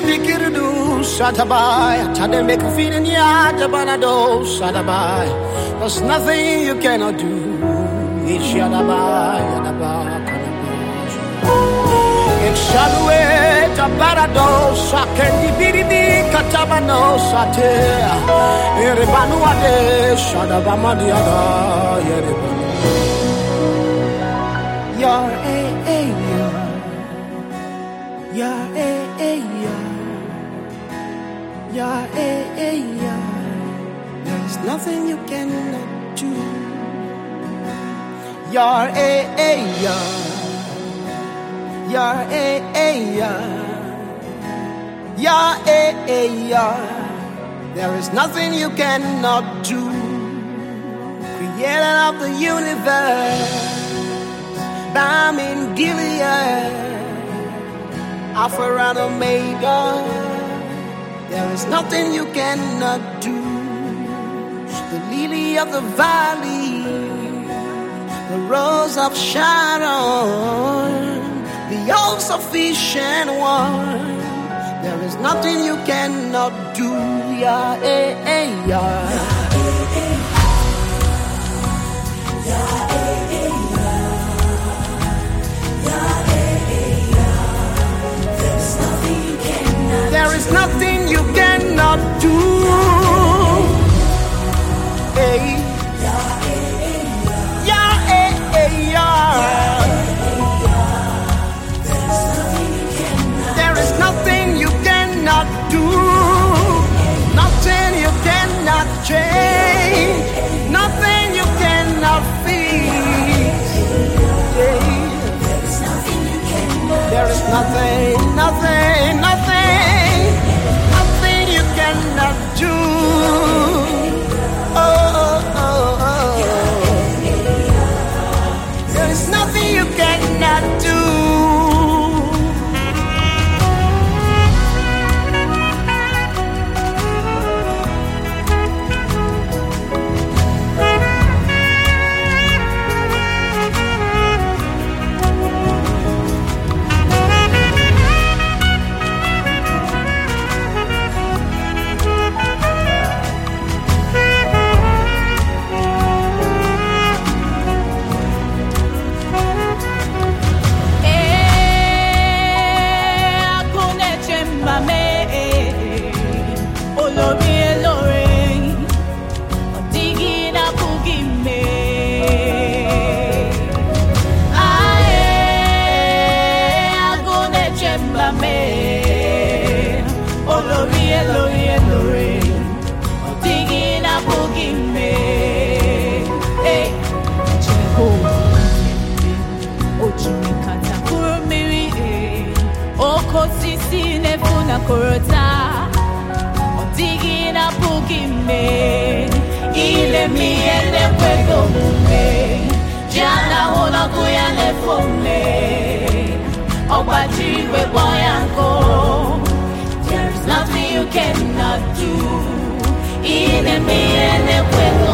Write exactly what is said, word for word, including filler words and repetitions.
Vikirudu Satabai, Tademeka feeding Yadabanado Satabai. There's nothing you cannot do. Ishadabai, Yadabai, Exalue, Tabarado, Sakendi Biribi, Katabano Sate, Erebanuade, Shadabamadiada, Yerebanu. You're a, a, you're a, a, you're a, a, there's nothing you cannot do. You're a, a, you're a, a, you're a, a, there is nothing you cannot do. Creator of the universe, Bam in Gilead, Alpha and Omega, there is nothing you cannot do. The lily of the valley, the rose of Sharon, the all-sufficient one, there is nothing you cannot do. Yeah, eh, eh, yeah. There is nothing you cannot do. Hey. Yeah, hey, hey, yeah. There is nothing you cannot do. Nothing you cannot change. Nothing you cannot fix. Yeah. There is nothing, nothing, nothing, nothing you cannot do. Oh, oh, oh, oh. There is nothing you cannot do. Korota Otigina Pugime Ile mi ele kwego mume Jana hona kuyane fome Obajiwe boyanko There is nothing you cannot do Ile mi ele kwego